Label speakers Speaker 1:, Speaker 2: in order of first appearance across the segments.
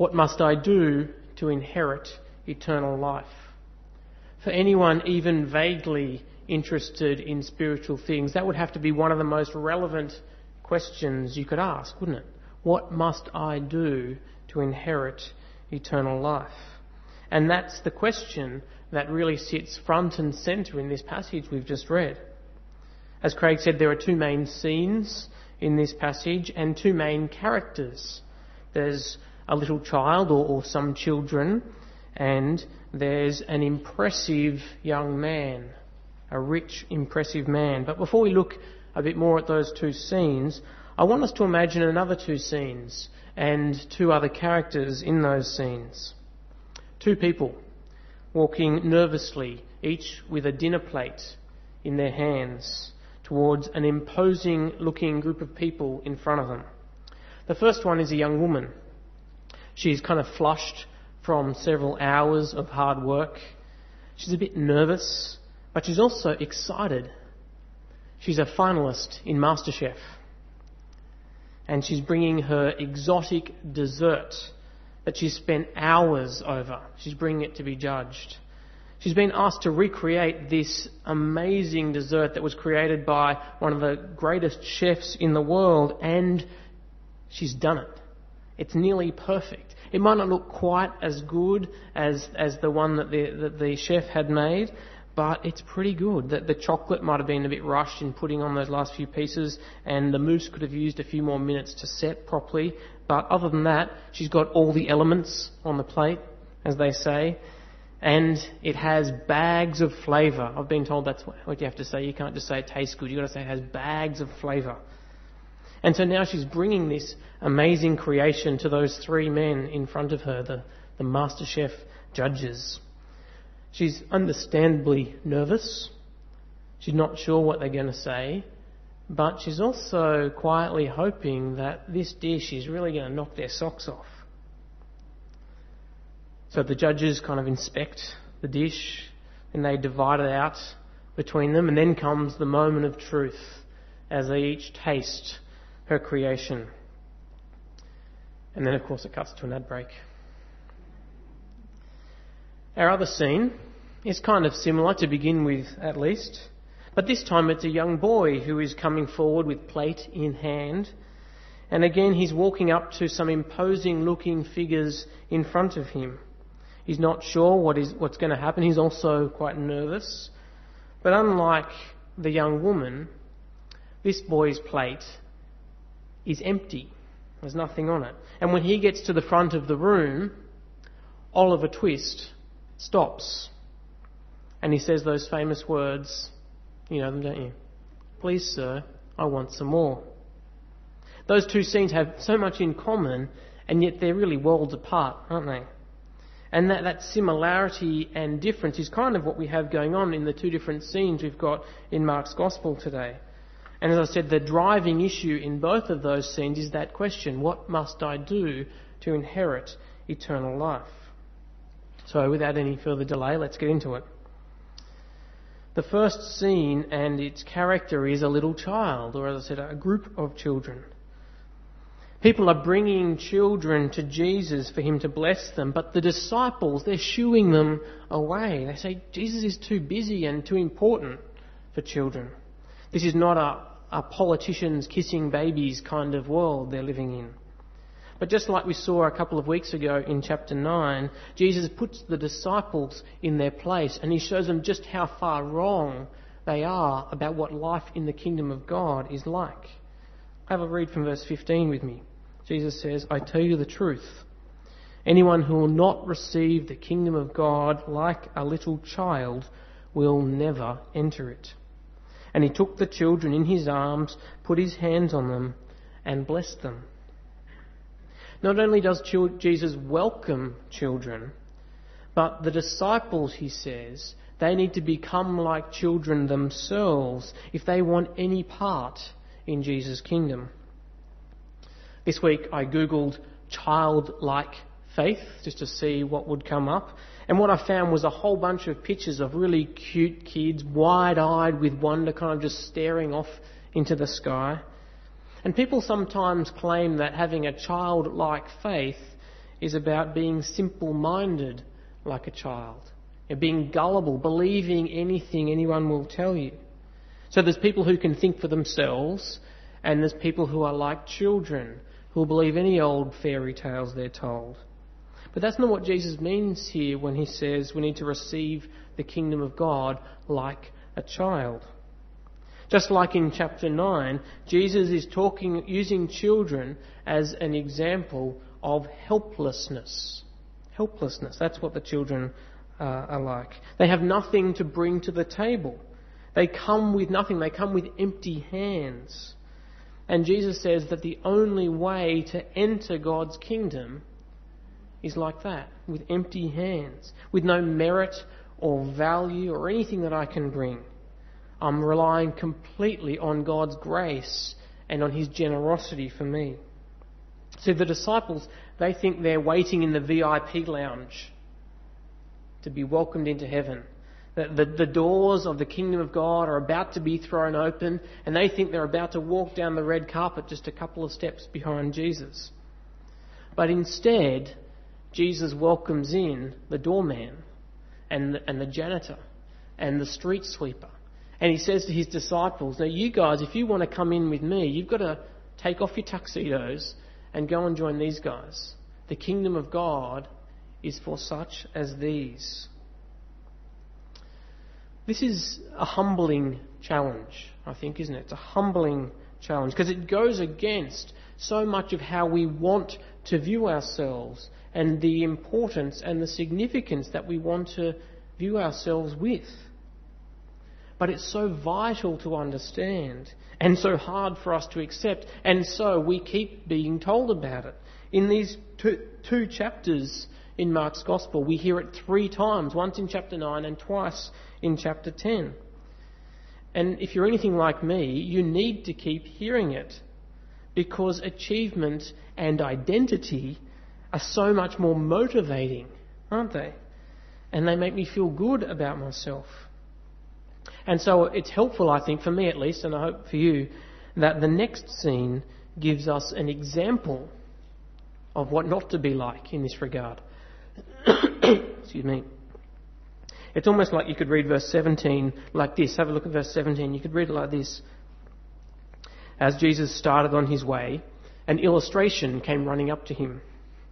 Speaker 1: What must I do to inherit eternal life? For anyone even vaguely interested in spiritual things, that would have to be one of the most relevant questions you could ask, wouldn't it? What must I do to inherit eternal life? And that's the question that really sits front and centre in this passage we've just read. As Craig said, there are two main scenes in this passage and two main characters. There's a little child or some children, and there's an impressive young man, a rich, impressive man. But before we look a bit more at those two scenes, I want us to imagine another two scenes and two other characters in those scenes. Two people walking nervously, each with a dinner plate in their hands, towards an imposing-looking group of people in front of them. The first one is a young woman. She's kind of flushed from several hours of hard work. She's a bit nervous, but she's also excited. She's a finalist in MasterChef, and she's bringing her exotic dessert that she's spent hours over. She's bringing it to be judged. She's been asked to recreate this amazing dessert that was created by one of the greatest chefs in the world, and she's done it. It's nearly perfect. It might not look quite as good as the one that the chef had made, but it's pretty good. The chocolate might have been a bit rushed in putting on those last few pieces, and the mousse could have used a few more minutes to set properly. But other than that, she's got all the elements on the plate, as they say, and it has bags of flavour. I've been told that's what you have to say. You can't just say it tastes good. You've got to say it has bags of flavour. And so now she's bringing this amazing creation to those three men in front of her, the MasterChef judges. She's understandably nervous. She's not sure what they're going to say, but she's also quietly hoping that this dish is really going to knock their socks off. So the judges kind of inspect the dish, and they divide it out between them, and then comes the moment of truth as they each taste her creation. And then, of course, it cuts to an ad break. Our other scene is kind of similar to begin with, at least. But this time it's a young boy who is coming forward with plate in hand. And again, he's walking up to some imposing-looking figures in front of him. He's not sure what's going to happen. He's also quite nervous. But unlike the young woman, this boy's plate is empty. There's nothing on it. And when he gets to the front of the room, Oliver Twist stops. And he says those famous words, you know them, don't you? Please, sir, I want some more. Those two scenes have so much in common, and yet they're really worlds apart, aren't they? And that similarity and difference is kind of what we have going on in the two different scenes we've got in Mark's Gospel today. And as I said, the driving issue in both of those scenes is that question, what must I do to inherit eternal life? So without any further delay, let's get into it. The first scene and its character is a little child, or as I said, a group of children. People are bringing children to Jesus for him to bless them, but the disciples, they're shooing them away. They say Jesus is too busy and too important for children. This is not a politicians kissing babies kind of world they're living in. But just like we saw a couple of weeks ago in chapter 9, Jesus puts the disciples in their place and he shows them just how far wrong they are about what life in the kingdom of God is like. Have a read from verse 15 with me. Jesus says, I tell you the truth. Anyone who will not receive the kingdom of God like a little child will never enter it. And he took the children in his arms, put his hands on them, and blessed them. Not only does Jesus welcome children, but the disciples, he says, they need to become like children themselves if they want any part in Jesus' kingdom. This week I googled childlike faith just to see what would come up. And what I found was a whole bunch of pictures of really cute kids, wide-eyed with wonder, kind of just staring off into the sky. And people sometimes claim that having a childlike faith is about being simple-minded like a child, and being gullible, believing anything anyone will tell you. So there's people who can think for themselves, and there's people who are like children, who will believe any old fairy tales they're told. But that's not what Jesus means here when he says we need to receive the kingdom of God like a child. Just like in chapter 9, Jesus is using children as an example of helplessness. Helplessness, that's what the children are like. They have nothing to bring to the table. They come with nothing. They come with empty hands. And Jesus says that the only way to enter God's kingdom is like that, with empty hands, with no merit or value or anything that I can bring. I'm relying completely on God's grace and on his generosity for me. See, the disciples, they think they're waiting in the VIP lounge to be welcomed into heaven. The doors of the kingdom of God are about to be thrown open, and they think they're about to walk down the red carpet just a couple of steps behind Jesus. But instead, Jesus welcomes in the doorman and the janitor and the street sweeper. And he says to his disciples, now you guys, if you want to come in with me, you've got to take off your tuxedos and go and join these guys. The kingdom of God is for such as these. This is a humbling challenge, I think, isn't it? It's a humbling challenge because it goes against so much of how we want to view ourselves and the importance and the significance that we want to view ourselves with. But it's so vital to understand and so hard for us to accept, and so we keep being told about it. In these two chapters in Mark's Gospel, we hear it 3 times, once in chapter 9 and twice in chapter 10. And if you're anything like me, you need to keep hearing it, because achievement and identity are so much more motivating, aren't they? And they make me feel good about myself. And so it's helpful, I think, for me at least, and I hope for you, that the next scene gives us an example of what not to be like in this regard. Excuse me. It's almost like you could read verse 17 like this. Have a look at verse 17. You could read it like this. As Jesus started on his way, an illustration came running up to him.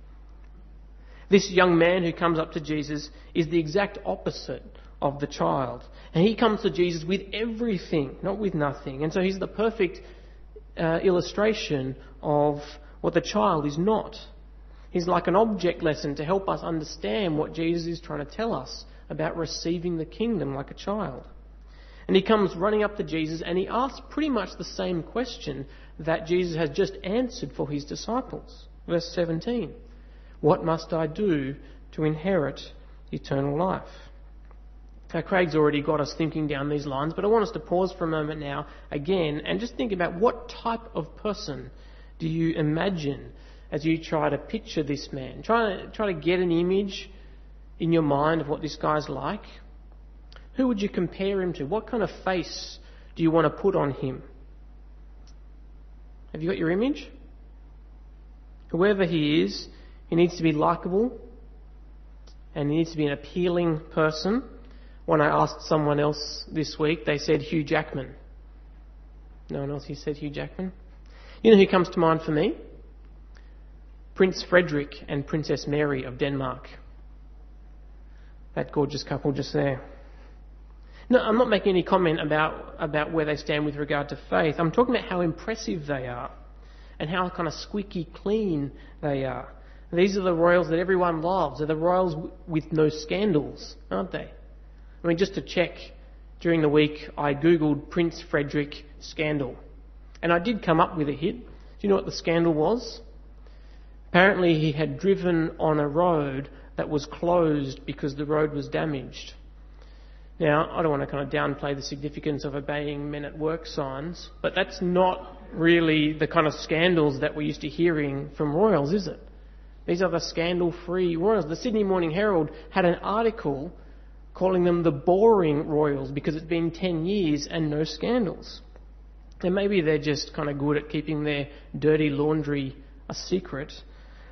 Speaker 1: This young man who comes up to Jesus is the exact opposite of the child. And he comes to Jesus with everything, not with nothing. And so he's the perfect illustration of what the child is not. He's like an object lesson to help us understand what Jesus is trying to tell us about receiving the kingdom like a child. And he comes running up to Jesus and he asks pretty much the same question that Jesus has just answered for his disciples. Verse 17. What must I do to inherit eternal life? Now, Craig's already got us thinking down these lines, but I want us to pause for a moment now again and just think about what type of person do you imagine as you try to picture this man. Try to get an image in your mind of what this guy's like. Who would you compare him to? What kind of face do you want to put on him? Have you got your image? Whoever he is, he needs to be likeable and he needs to be an appealing person. When I asked someone else this week, they said Hugh Jackman. No one else here said Hugh Jackman? You know who comes to mind for me? Prince Frederick and Princess Mary of Denmark. That gorgeous couple just there. No, I'm not making any comment about where they stand with regard to faith. I'm talking about how impressive they are and how kind of squeaky clean they are. These are the royals that everyone loves. They're the royals with no scandals, aren't they? I mean, just to check, during the week I googled Prince Frederick scandal. And I did come up with a hit. Do you know what the scandal was? Apparently he had driven on a road that was closed because the road was damaged. Now, I don't want to kind of downplay the significance of obeying men at work signs, but that's not really the kind of scandals that we're used to hearing from royals, is it? These are the scandal-free royals. The Sydney Morning Herald had an article calling them the boring royals because it's been 10 years and no scandals. And maybe they're just kind of good at keeping their dirty laundry a secret.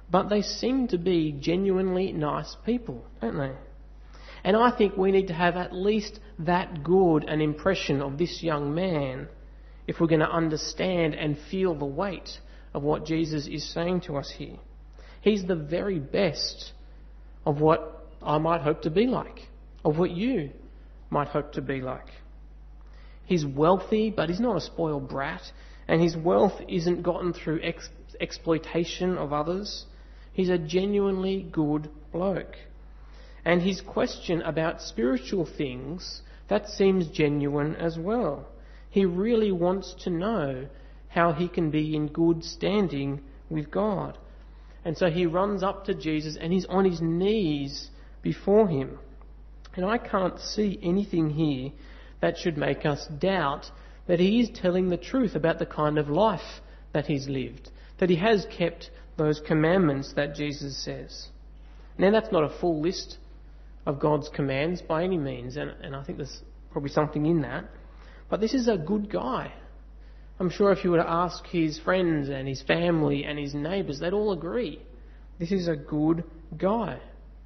Speaker 1: but they seem to be genuinely nice people, don't they? And I think we need to have at least that good an impression of this young man if we're going to understand and feel the weight of what Jesus is saying to us here. He's the very best of what I might hope to be like, of what you might hope to be like. He's wealthy, but he's not a spoiled brat, and his wealth isn't gotten through exploitation of others. He's a genuinely good bloke. And his question about spiritual things, that seems genuine as well. He really wants to know how he can be in good standing with God. And so he runs up to Jesus and he's on his knees before him. And I can't see anything here that should make us doubt that he is telling the truth about the kind of life that he's lived, that he has kept those commandments that Jesus says. Now, that's not a full list of God's commands by any means, and I think there's probably something in that. But this is a good guy. I'm sure if you were to ask his friends and his family and his neighbours, they'd all agree. This is a good guy.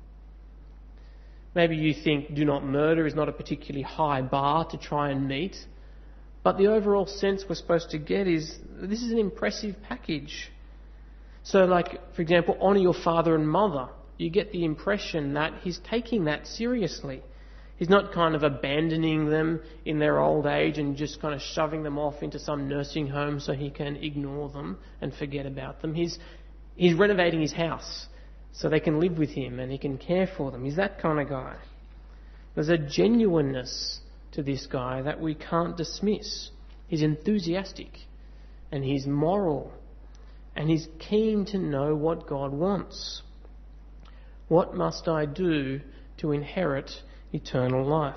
Speaker 1: Maybe you think do not murder is not a particularly high bar to try and meet, but the overall sense we're supposed to get is this is an impressive package. So like, for example, honour your father and mother. You get the impression that he's taking that seriously. He's not kind of abandoning them in their old age and just kind of shoving them off into some nursing home so he can ignore them and forget about them. He's renovating his house so they can live with him and he can care for them. He's that kind of guy. There's a genuineness to this guy that we can't dismiss. He's enthusiastic and he's moral and he's keen to know what God wants. What must I do to inherit eternal life?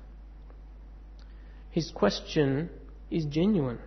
Speaker 1: His question is genuine.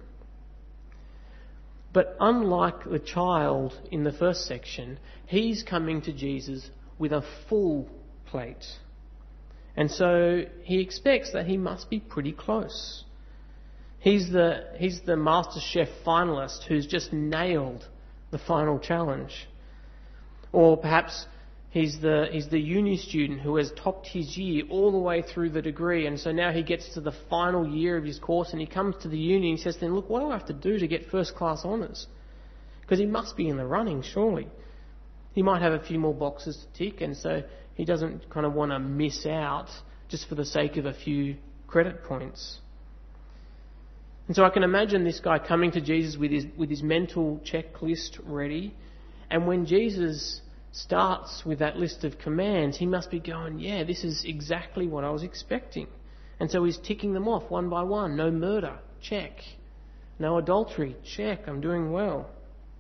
Speaker 1: But unlike the child in the first section, he's coming to Jesus with a full plate. And so he expects that he must be pretty close. He's the MasterChef finalist who's just nailed the final challenge. Or perhaps he's the uni student who has topped his year all the way through the degree, and so now he gets to the final year of his course and he comes to the uni and he says, then look, what do I have to do to get first class honours? Because he must be in the running, surely. He might have a few more boxes to tick, and so he doesn't kind of want to miss out just for the sake of a few credit points. And so I can imagine this guy coming to Jesus with his mental checklist ready, and when Jesus starts with that list of commands, he must be going, yeah, this is exactly what I was expecting. And so he's ticking them off one by one. No murder, check. No adultery, check, I'm doing well.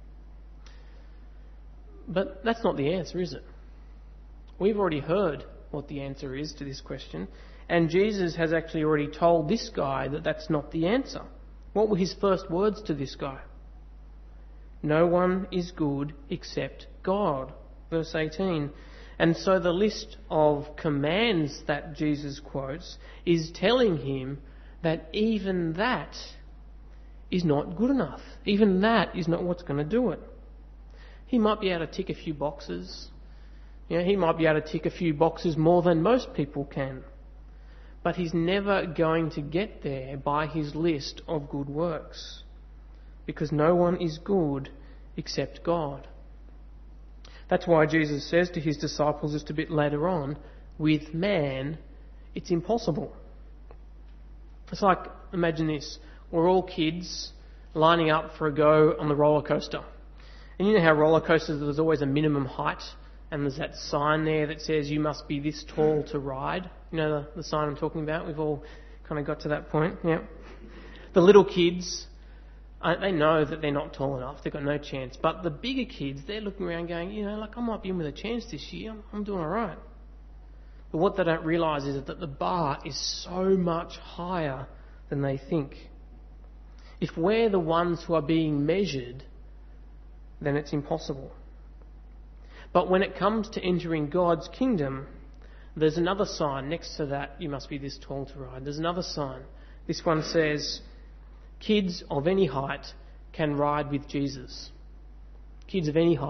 Speaker 1: But that's not the answer, is it? We've already heard what the answer is to this question, and Jesus has actually already told this guy that that's not the answer. What were his first words to this guy? No one is good except God. Verse 18. And so the list of commands that Jesus quotes is telling him that even that is not good enough. Even that is not what's going to do it. He might be able to tick a few boxes. He might be able to tick a few boxes more than most people can. But he's never going to get there by his list of good works. Because no one is good except God. That's why Jesus says to his disciples just a bit later on, with man, it's impossible. It's like, imagine this, we're all kids lining up for a go on the roller coaster. And you know how roller coasters, there's always a minimum height, and there's that sign there that says you must be this tall to ride. You know the sign I'm talking about? We've all kind of got to that point. Yeah. The little kids, they know that they're not tall enough. They've got no chance. But the bigger kids, they're looking around going, I might be in with a chance this year. I'm doing all right. But what they don't realise is that the bar is so much higher than they think. If we're the ones who are being measured, then it's impossible. But when it comes to entering God's kingdom, there's another sign next to that, you must be this tall to ride. There's another sign. This one says, kids of any height can ride with Jesus. Kids of any height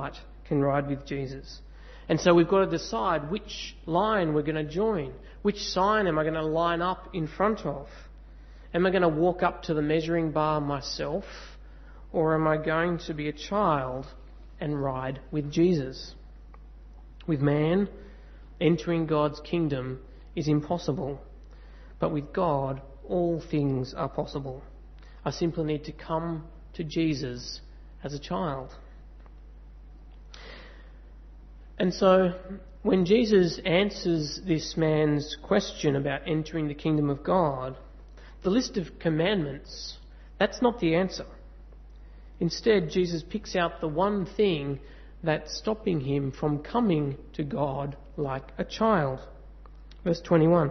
Speaker 1: can ride with Jesus. And so we've got to decide which line we're going to join. Which sign am I going to line up in front of? Am I going to walk up to the measuring bar myself? Or am I going to be a child and ride with Jesus? With man, entering God's kingdom is impossible. But with God, all things are possible. I simply need to come to Jesus as a child. And so, when Jesus answers this man's question about entering the kingdom of God, the list of commandments, that's not the answer. Instead, Jesus picks out the one thing that's stopping him from coming to God like a child. Verse 21.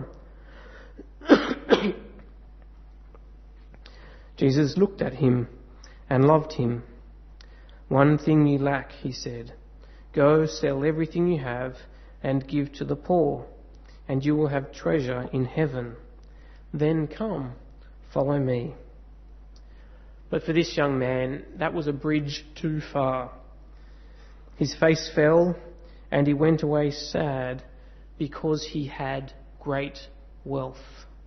Speaker 1: Jesus looked at him and loved him. "One thing you lack," he said. "Go, sell everything you have and give to the poor, and you will have treasure in heaven. Then come, follow me." But for this young man, that was a bridge too far. His face fell, and he went away sad because he had great wealth.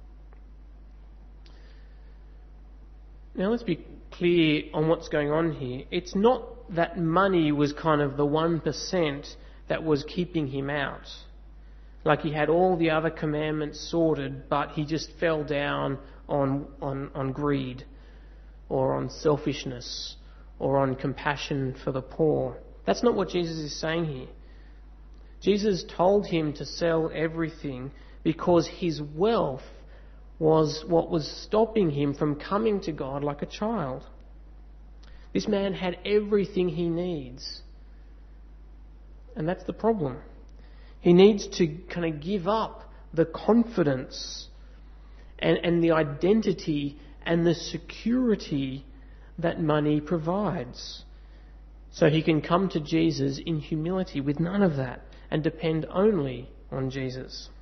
Speaker 1: Now let's be clear on what's going on here. It's not that money was kind of the 1% that was keeping him out. Like he had all the other commandments sorted, but he just fell down on greed, or on selfishness, or on compassion for the poor. That's not what Jesus is saying here. Jesus told him to sell everything because his wealth was what was stopping him from coming to God like a child. This man had everything he needs. And that's the problem. He needs to kind of give up the confidence and the identity and the security that money provides. So he can come to Jesus in humility with none of that and depend only on Jesus.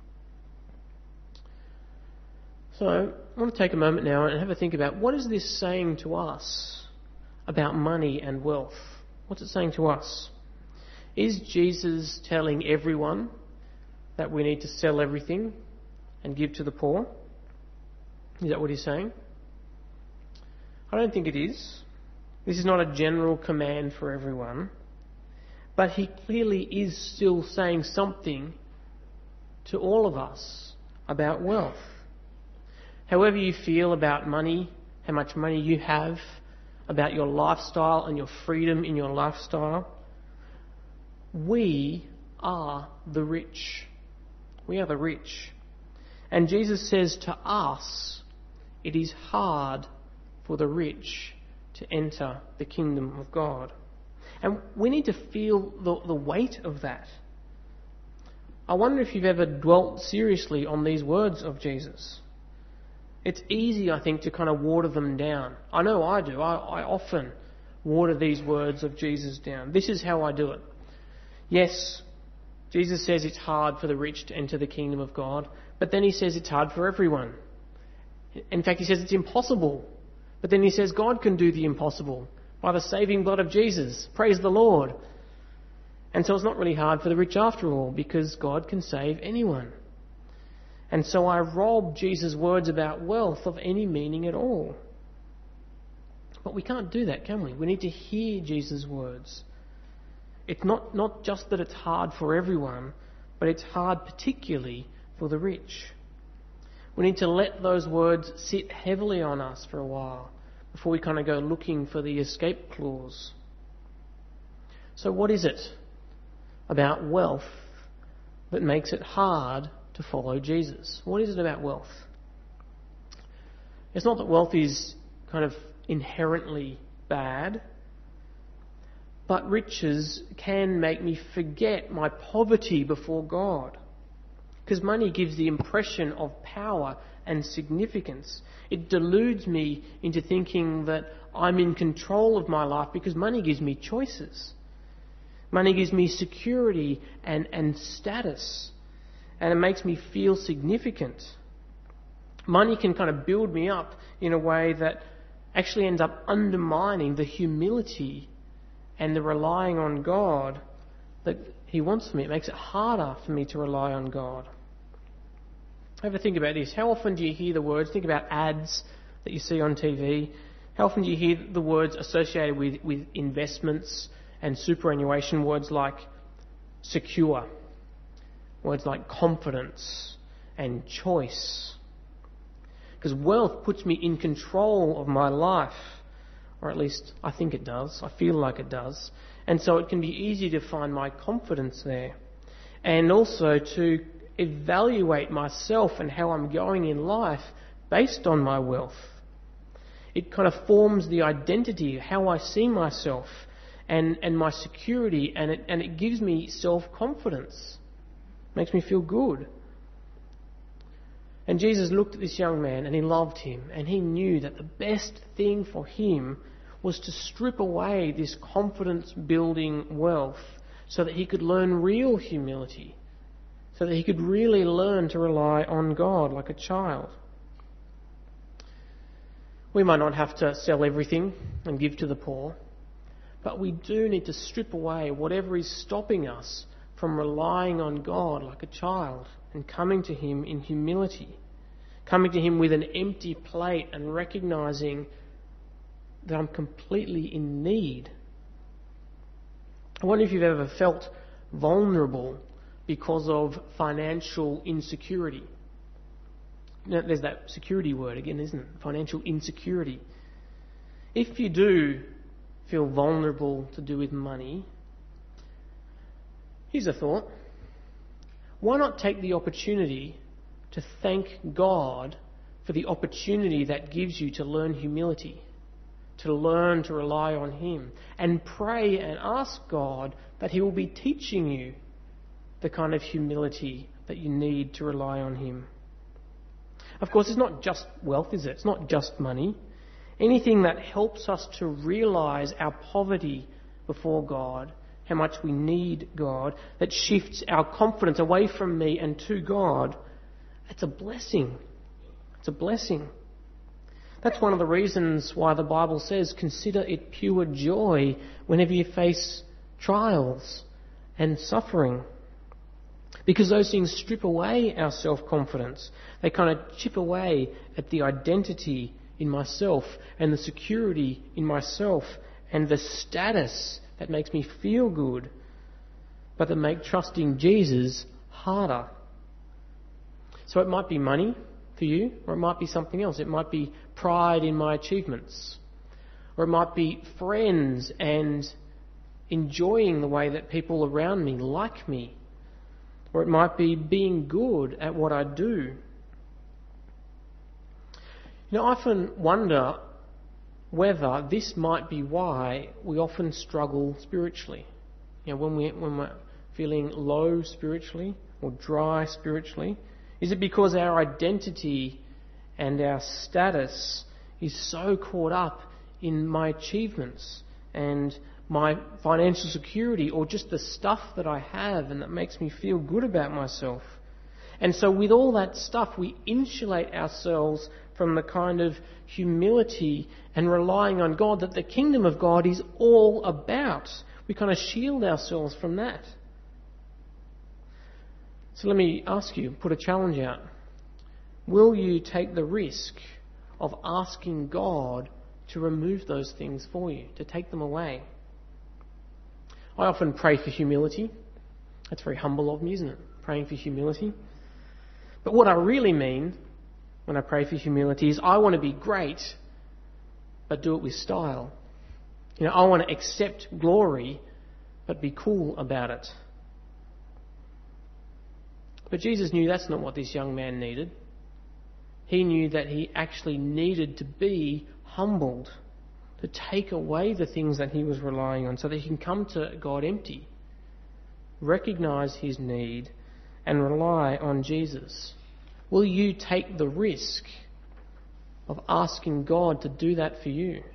Speaker 1: So I want to take a moment now and have a think about what is this saying to us about money and wealth? What's it saying to us? Is Jesus telling everyone that we need to sell everything and give to the poor? Is that what he's saying? I don't think it is. This is not a general command for everyone. But he clearly is still saying something to all of us about wealth. However you feel about money, how much money you have, about your lifestyle and your freedom in your lifestyle, we are the rich. We are the rich. And Jesus says to us, it is hard for the rich to enter the kingdom of God. And we need to feel the weight of that. I wonder if you've ever dwelt seriously on these words of Jesus. It's easy, I think, to kind of water them down. I know I do. I often water these words of Jesus down. This is how I do it. Yes, Jesus says it's hard for the rich to enter the kingdom of God, but then he says it's hard for everyone. In fact, he says it's impossible. But then he says God can do the impossible by the saving blood of Jesus. Praise the Lord. And so it's not really hard for the rich after all, because God can save anyone. And so I rob Jesus' words about wealth of any meaning at all. But we can't do that, can we? We need to hear Jesus' words. It's not just that it's hard for everyone, but it's hard particularly for the rich. We need to let those words sit heavily on us for a while before we kind of go looking for the escape clause. So what is it about wealth that makes it hard to follow Jesus? What is it about wealth? It's not that wealth is kind of inherently bad, but riches can make me forget my poverty before God. Because money gives the impression of power and significance. It deludes me into thinking that I'm in control of my life because money gives me choices. Money gives me security and status. And it makes me feel significant. Money can kind of build me up in a way that actually ends up undermining the humility and the relying on God that He wants for me. It makes it harder for me to rely on God. Have a think about this. How often do you hear the words, think about ads that you see on TV, how often do you hear the words associated with investments and superannuation, words like secure, words like confidence and choice? Because wealth puts me in control of my life, or at least I think it does. I feel like it does. And so it can be easy to find my confidence there. And also to evaluate myself and how I'm going in life based on my wealth. It kind of forms the identity, how I see myself and my security, and it gives me self-confidence. Makes me feel good. And Jesus looked at this young man and He loved him, and He knew that the best thing for him was to strip away this confidence-building wealth so that he could learn real humility, so that he could really learn to rely on God like a child. We might not have to sell everything and give to the poor, but we do need to strip away whatever is stopping us from relying on God like a child and coming to Him in humility, coming to Him with an empty plate and recognising that I'm completely in need. I wonder if you've ever felt vulnerable because of financial insecurity. You know, there's that security word again, isn't it? Financial insecurity. If you do feel vulnerable to do with money, here's a thought. Why not take the opportunity to thank God for the opportunity that gives you to learn humility, to learn to rely on Him, and pray and ask God that He will be teaching you the kind of humility that you need to rely on Him. Of course, it's not just wealth, is it? It's not just money. Anything that helps us to realise our poverty before God, how much we need God, that shifts our confidence away from me and to God, it's a blessing. It's a blessing. That's one of the reasons why the Bible says, consider it pure joy whenever you face trials and suffering. Because those things strip away our self-confidence. They kind of chip away at the identity in myself and the security in myself and the status that makes me feel good, but that make trusting Jesus harder. So it might be money for you, or it might be something else. It might be pride in my achievements, or it might be friends and enjoying the way that people around me like me, or it might be being good at what I do. You know, I often wonder whether this might be why we often struggle spiritually. You know, when we're feeling low spiritually or dry spiritually, is it because our identity and our status is so caught up in my achievements and my financial security, or just the stuff that I have and that makes me feel good about myself? And so with all that stuff, we insulate ourselves from the kind of humility and relying on God that the kingdom of God is all about. We kind of shield ourselves from that. So let me ask you, put a challenge out. Will you take the risk of asking God to remove those things for you, to take them away? I often pray for humility. That's very humble of me, isn't it? Praying for humility. But what I really mean when I pray for humility is I want to be great, but do it with style. You know, I want to accept glory, but be cool about it. But Jesus knew that's not what this young man needed. He knew that he actually needed to be humbled, to take away the things that he was relying on so that he can come to God empty, recognise his need and rely on Jesus. Will you take the risk of asking God to do that for you?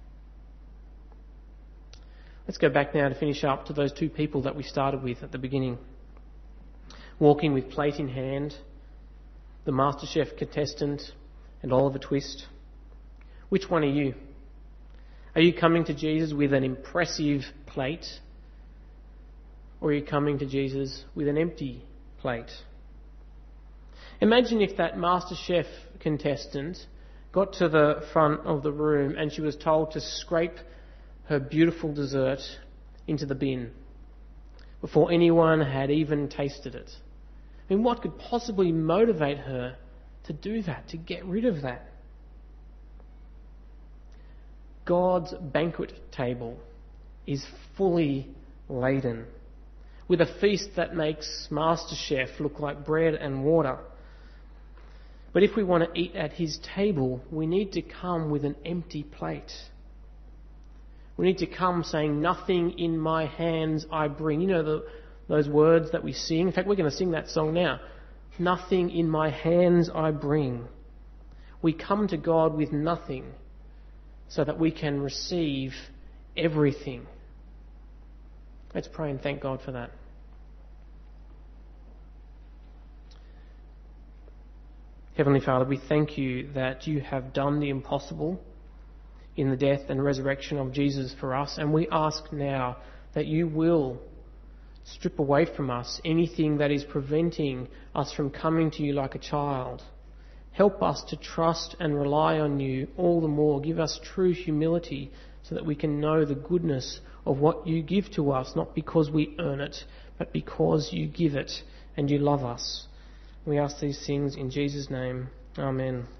Speaker 1: Let's go back now to finish up to those two people that we started with at the beginning. Walking with plate in hand, the MasterChef contestant and Oliver Twist. Which one are you? Are you coming to Jesus with an impressive plate, or are you coming to Jesus with an empty plate? Imagine if that MasterChef contestant got to the front of the room and she was told to scrape her beautiful dessert into the bin before anyone had even tasted it. I mean, what could possibly motivate her to do that, to get rid of that? God's banquet table is fully laden with a feast that makes MasterChef look like bread and water. But if we want to eat at his table, we need to come with an empty plate. We need to come saying, "Nothing in my hands I bring." You know those words that we sing? In fact, we're going to sing that song now. "Nothing in my hands I bring." We come to God with nothing so that we can receive everything. Let's pray and thank God for that. Heavenly Father, we thank you that you have done the impossible in the death and resurrection of Jesus for us, and we ask now that you will strip away from us anything that is preventing us from coming to you like a child. Help us to trust and rely on you all the more. Give us true humility so that we can know the goodness of what you give to us, not because we earn it, but because you give it and you love us. We ask these things in Jesus' name. Amen.